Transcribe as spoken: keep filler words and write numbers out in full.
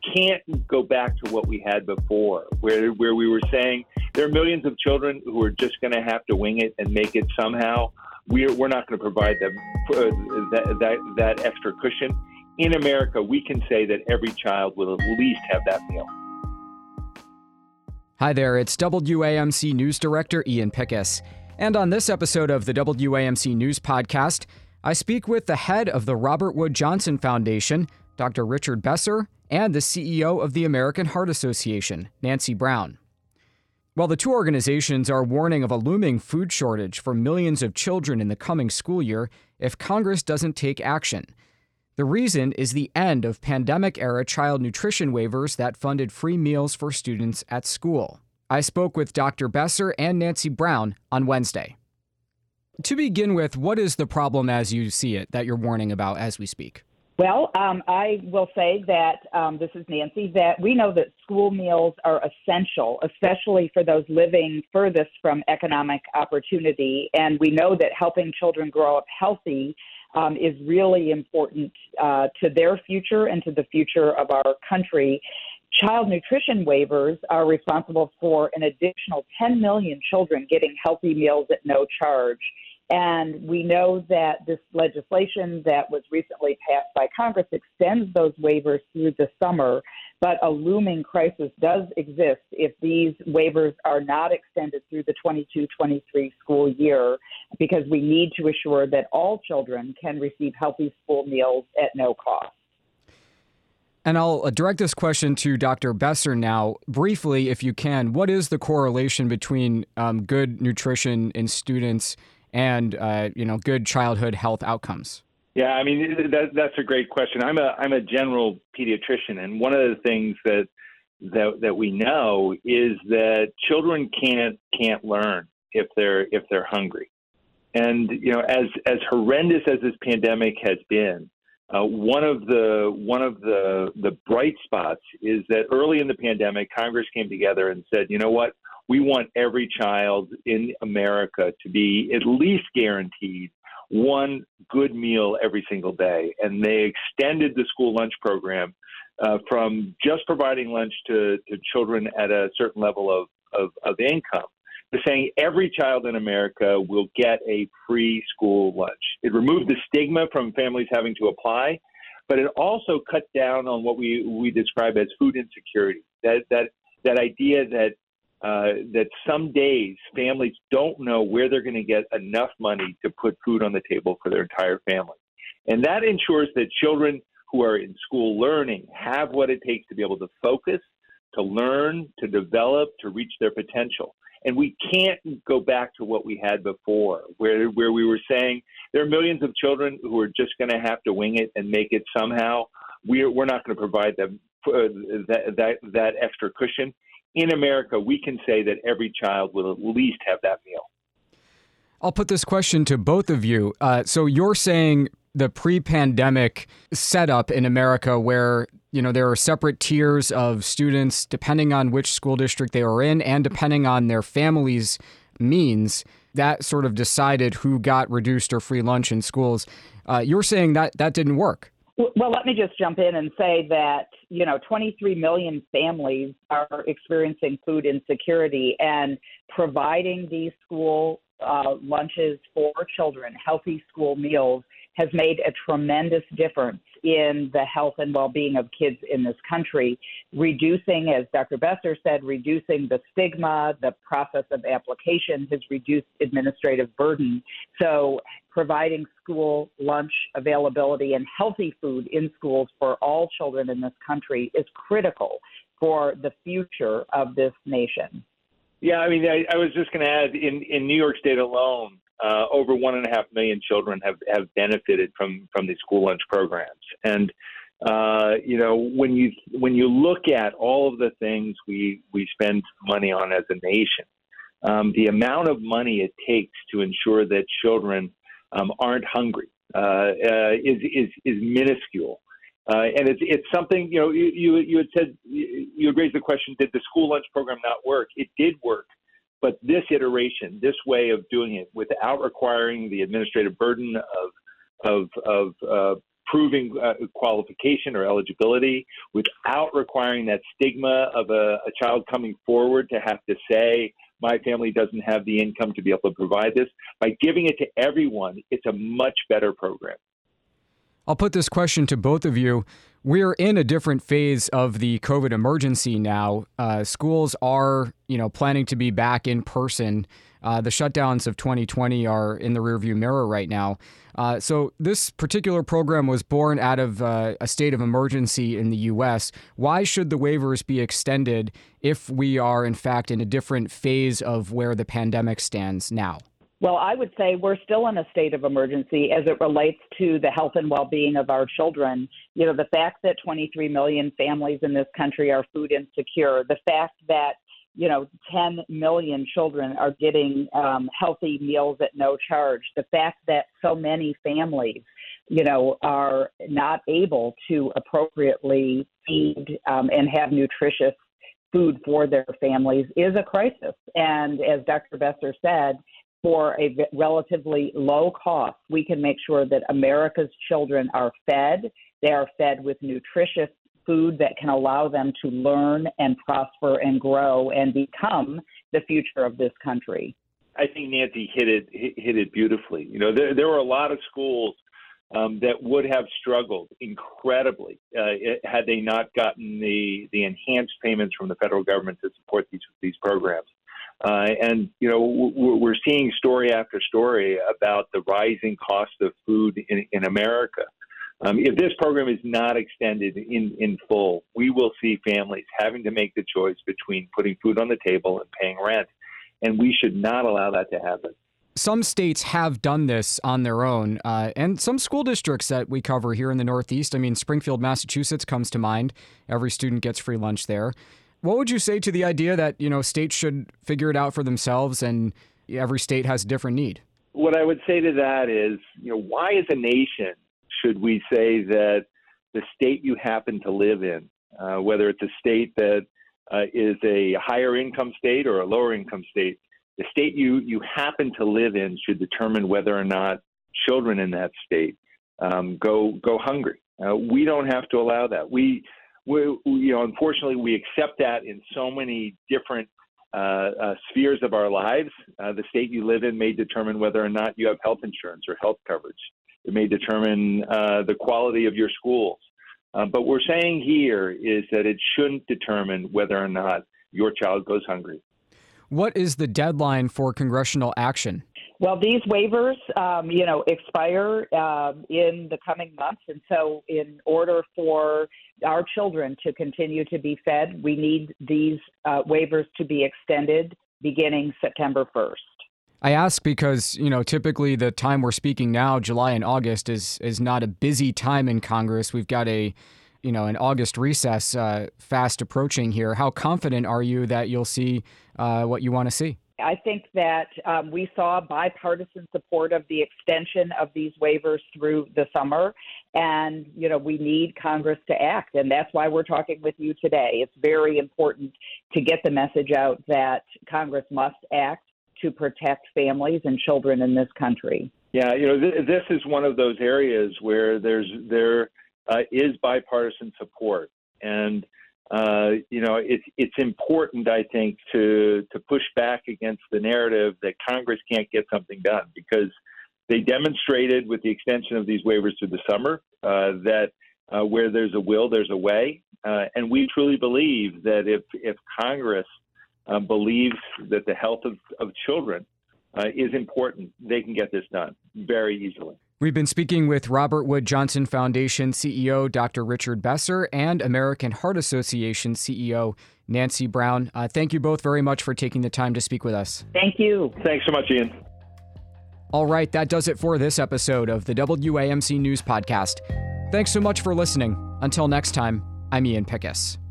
can't go back to what we had before, where where we were saying there are millions of children who are just going to have to wing it and make it somehow. We're, we're not going to provide them uh, that, that, that extra cushion. In America, we can say that every child will at least have that meal. Hi there, it's W A M C News Director Ian Pickus. And on this episode of the W A M C News Podcast, I speak with the head of the Robert Wood Johnson Foundation, Doctor Richard Besser, and the C E O of the American Heart Association, Nancy Brown. While the two organizations are warning of a looming food shortage for millions of children in the coming school year if Congress doesn't take action. The reason is the end of pandemic-era child nutrition waivers that funded free meals for students at school. I spoke with Doctor Besser and Nancy Brown on Wednesday. To begin with, what is the problem as you see it that you're warning about as we speak? Well, um, I will say that, um, this is Nancy, that we know that school meals are essential, especially for those living furthest from economic opportunity. And we know that helping children grow up healthy um, is really important uh, to their future and to the future of our country. Child nutrition waivers are responsible for an additional ten million children getting healthy meals at no charge. And we know that this legislation that was recently passed by Congress extends those waivers through the summer, but a looming crisis does exist if these waivers are not extended through the twenty-two twenty-three school year, because we need to assure that all children can receive healthy school meals at no cost. And I'll direct this question to Doctor Besser now. Briefly, if you can, what is the correlation between um, good nutrition in students and, uh, you know, good childhood health outcomes? Yeah, I mean, that, that's a great question. I'm a I'm a general pediatrician, and one of the things that that that we know is that children can't can't learn if they're if they're hungry. And you know, as as horrendous as this pandemic has been, uh, one of the one of the the bright spots is that early in the pandemic, Congress came together and said, you know what? We want every child in America to be at least guaranteed one good meal every single day. And they extended the school lunch program uh, from just providing lunch to, to children at a certain level of, of, of income to saying every child in America will get a free school lunch. It removed the stigma from families having to apply, but it also cut down on what we, we describe as food insecurity, that, that, that idea that Uh, that some days families don't know where they're going to get enough money to put food on the table for their entire family. And that ensures that children who are in school learning have what it takes to be able to focus, to learn, to develop, to reach their potential. And we can't go back to what we had before, where, where we were saying there are millions of children who are just going to have to wing it and make it somehow. We're, we're not going to provide them uh, that, that, that extra cushion. In America, we can say that every child will at least have that meal. I'll put this question to both of you. Uh, so you're saying the pre-pandemic setup in America where, you know, there are separate tiers of students depending on which school district they were in and depending on their family's means, that sort of decided who got reduced or free lunch in schools. Uh, you're saying that that didn't work. Well, let me just jump in and say that, you know, twenty-three million families are experiencing food insecurity, and providing these school uh, lunches for children, healthy school meals, has made a tremendous difference in the health and well-being of kids in this country, reducing, as Doctor Besser said, reducing the stigma, the process of application has reduced administrative burden. So providing school lunch availability and healthy food in schools for all children in this country is critical for the future of this nation. Yeah, I mean, I, I was just going to add, in, in New York State alone, uh, over one and a half million children have, have benefited from, from these school lunch programs. And, uh, you know, when you when you look at all of the things we, we spend money on as a nation, um, the amount of money it takes to ensure that children um, aren't hungry uh, uh, is, is, is minuscule. Uh, and it's it's something, you know, you, you you had said, you had raised the question, did the school lunch program not work? It did work. But this iteration, this way of doing it without requiring the administrative burden of of, of uh, proving uh, qualification or eligibility, without requiring that stigma of a, a child coming forward to have to say, my family doesn't have the income to be able to provide this. By giving it to everyone, it's a much better program. I'll put this question to both of you. We're in a different phase of the COVID emergency now. Uh, schools are, you know, planning to be back in person. Uh, the shutdowns of twenty twenty are in the rearview mirror right now. Uh, so this particular program was born out of uh, a state of emergency in the U S. Why should the waivers be extended if we are, in fact, in a different phase of where the pandemic stands now? Well, I would say we're still in a state of emergency as it relates to the health and well-being of our children. You know, the fact that twenty-three million families in this country are food insecure, the fact that, you know, ten million children are getting um, healthy meals at no charge, the fact that so many families, you know, are not able to appropriately feed um, and have nutritious food for their families is a crisis. And as Doctor Besser said, for a relatively low cost, we can make sure that America's children are fed. They are fed with nutritious food that can allow them to learn and prosper and grow and become the future of this country. I think Nancy hit it hit it beautifully. You know, there there were a lot of schools um, that would have struggled incredibly uh, had they not gotten the the enhanced payments from the federal government to support these these programs. Uh, and, you know, we're seeing story after story about the rising cost of food in, in America. Um, if this program is not extended in, in full, we will see families having to make the choice between putting food on the table and paying rent. And we should not allow that to happen. Some states have done this on their own, uh, and some school districts that we cover here in the Northeast. I mean, Springfield, Massachusetts comes to mind. Every student gets free lunch there. What would you say to the idea that, you know, states should figure it out for themselves and every state has a different need? What I would say to that is, you know, why as a nation should we say that the state you happen to live in, uh, whether it's a state that uh, is a higher income state or a lower income state, the state you, you happen to live in should determine whether or not children in that state um, go go hungry. Uh, we don't have to allow that. We We, you know, unfortunately, we accept that in so many different uh, uh, spheres of our lives. Uh, the state you live in may determine whether or not you have health insurance or health coverage. It may determine uh, the quality of your schools. Uh, but we're saying here is that it shouldn't determine whether or not your child goes hungry. What is the deadline for congressional action? Well, these waivers, um, you know, expire uh, in the coming months. And so in order for our children to continue to be fed, we need these uh, waivers to be extended beginning September first. I ask because, you know, typically the time we're speaking now, July and August, is is not a busy time in Congress. We've got a, you know, an August recess uh, fast approaching here. How confident are you that you'll see uh, what you want to see? I think that um, we saw bipartisan support of the extension of these waivers through the summer. And, you know, we need Congress to act. And that's why we're talking with you today. It's very important to get the message out that Congress must act to protect families and children in this country. Yeah, you know, th- this is one of those areas where there's there uh, is bipartisan support. And Uh, you know, it's it's important, I think, to to push back against the narrative that Congress can't get something done, because they demonstrated with the extension of these waivers through the summer uh, that uh, where there's a will, there's a way. Uh, and we truly believe that if if Congress uh, believes that the health of, of children uh, is important, they can get this done very easily. We've been speaking with Robert Wood Johnson Foundation C E O Doctor Richard Besser and American Heart Association C E O Nancy Brown. Uh, thank you both very much for taking the time to speak with us. Thank you. Thanks so much, Ian. All right, that does it for this episode of the W A M C News Podcast. Thanks so much for listening. Until next time, I'm Ian Pickus.